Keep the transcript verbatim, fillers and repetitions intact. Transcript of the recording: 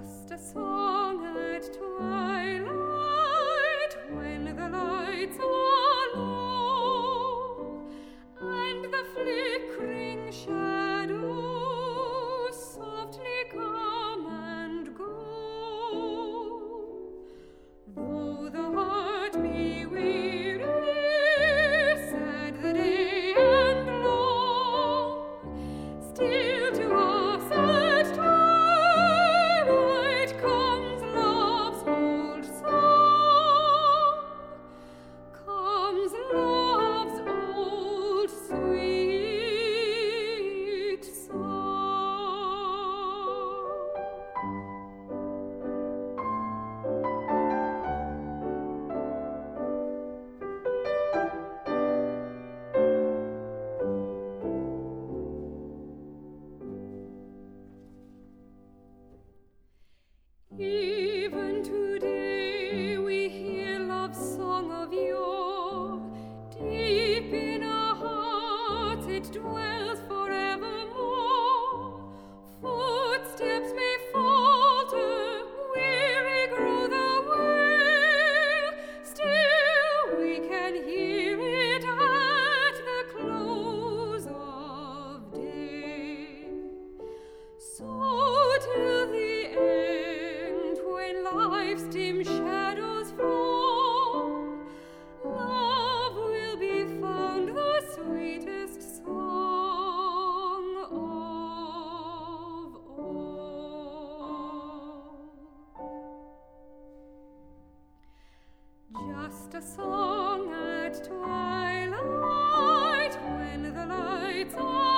Just a song at twilight, when the lights are low, and the flickering shadows softly come and go. Though the heart be weary, sad the day and long, still to us at twilight comes love's old song, comes love's old sweet song. Even today we hear love's song of yore. Deep in our hearts it dwells forevermore. Footsteps may falter, weary grow the way, still we can hear it at the close of day. So till the end, when life's dim shadows fall, love will be found the sweetest song of all. Just a song at twilight, when the lights are